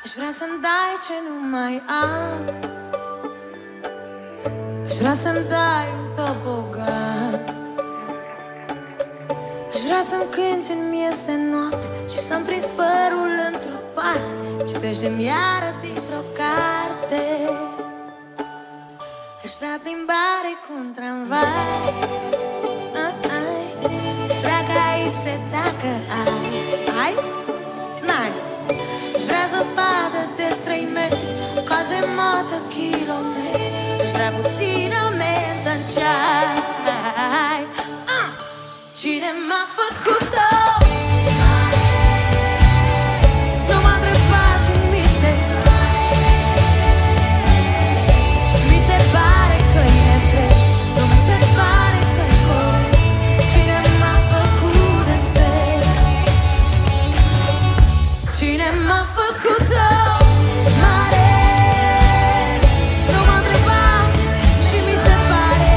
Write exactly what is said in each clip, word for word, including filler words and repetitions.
Aș vrea să-mi dai ce nu mai am. Aș vrea să-mi dai un tobogan. Aș vrea să-mi cânti în miez de noapte și să-mi prinzi părul într-o parte. Citește-mi iară dintr-o carte. Aș vrea plimbare cu un tramvai. Aș vrea ca ise dacă ai. Ai? N-ai. Aș vrea zăpadă de trei metri, cazemată kilometri. Aș vrea puțină mentă în ceai. Cine m-a făcut-o? Nu m-a întrebat ce mi se Mi se pare că-i nedrept, nu mi se pare că-i corect. Cine m-a făcut de fel? Cine m-a făcut-o? Mare. Nu m-a întrebat și mi se pare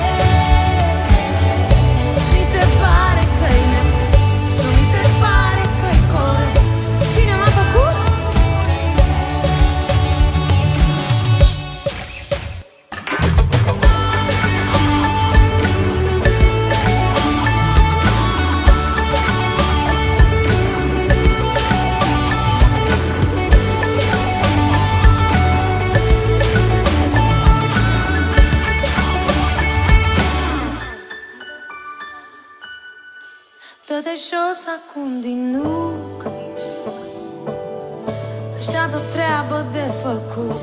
Mi se pare că-i nedrept, nu mi se pare că-i corect. Cine m-a făcut? Dă de jos acum din nuc, așteaptă o treabă de făcut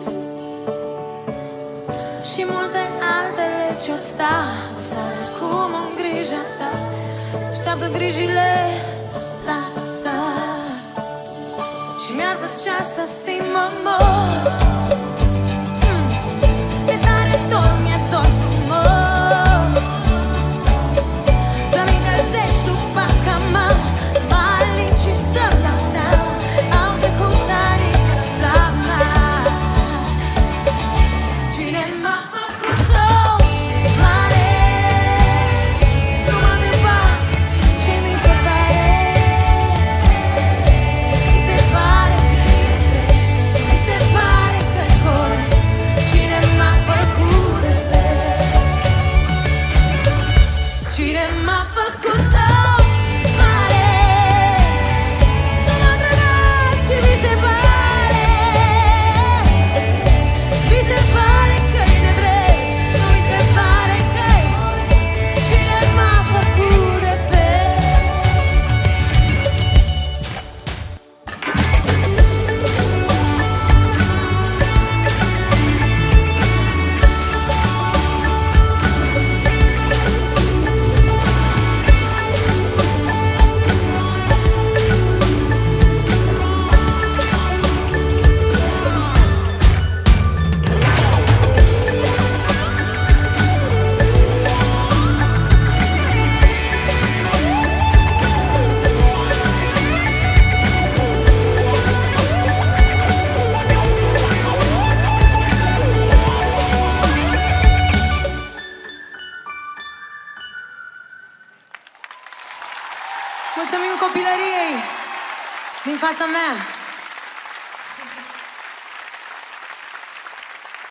și multe altele ce-or sta. Voi sta de acum în grija ta, așteaptă grijile, da, da. Și mi-ar plăcea să fii mămos. mm. Mi-e tare dor, mi-e dor frumos să-mi încălzesc sub parca mea, să mă alin și să-mi dau seama. Au trecut ani la mea. Cine m-a făcut-o? Mare. Nu m-a întrebat ce mi se pare. Mi se pare că-i nedrept, mi se pare că-i corect. Cine m-a făcut de fel? Cine m-a făcut-o? Mare. Nu m-a întrebat ce mi se pare. Mi se pare că-i nedrept, nu mi se pare că-i corect. Cine m-a făcut de fel? Mulțumim copilăriei din fața mea.